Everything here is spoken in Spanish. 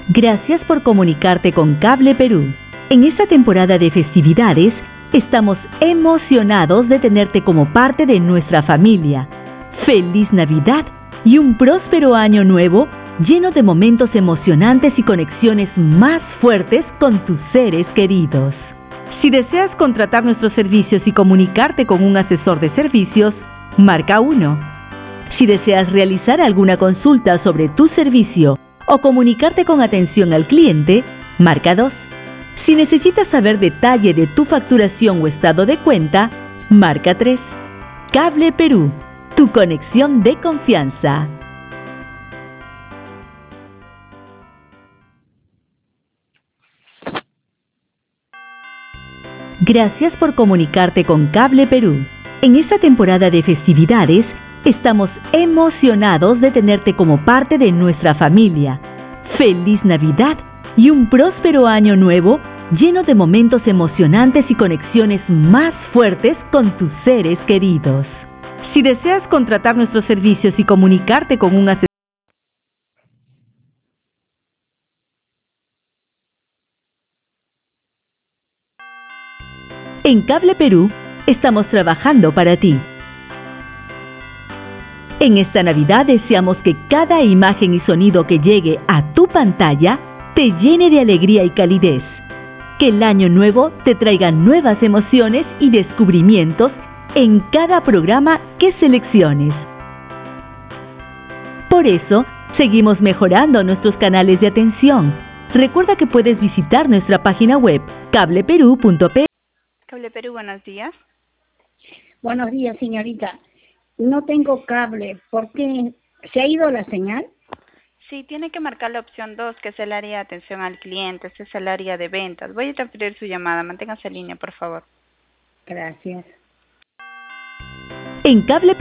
Gracias por comunicarte con Cable Perú. En esta temporada de festividades, estamos emocionados de tenerte como parte de nuestra familia. ¡Feliz Navidad y un próspero año nuevo lleno de momentos emocionantes y conexiones más fuertes con tus seres queridos! Si deseas contratar nuestros servicios y comunicarte con un asesor de servicios, marca 1. Si deseas realizar alguna consulta sobre tu servicio o comunicarte con atención al cliente, marca 2. Si necesitas saber detalle de tu facturación o estado de cuenta, marca 3. Cable Perú, tu conexión de confianza. Gracias por comunicarte con Cable Perú. En esta temporada de festividades, estamos emocionados de tenerte como parte de nuestra familia. ¡Feliz Navidad y un próspero año nuevo lleno de momentos emocionantes y conexiones más fuertes con tus seres queridos! Si deseas contratar nuestros servicios y comunicarte con un asesor, en Cable Perú estamos trabajando para ti. En esta Navidad deseamos que cada imagen y sonido que llegue a tu pantalla te llene de alegría y calidez. Que el año nuevo te traiga nuevas emociones y descubrimientos en cada programa que selecciones. Por eso, seguimos mejorando nuestros canales de atención. Recuerda que puedes visitar nuestra página web cableperú.pe. Cable Perú, buenos días. Buenos días, señorita. No tengo cable. ¿Por qué? ¿Se ha ido la señal? Sí, tiene que marcar la opción 2, que es el área de atención al cliente. Este es el área de ventas. Voy a transferir su llamada. Manténgase en línea, por favor. Gracias. En Cable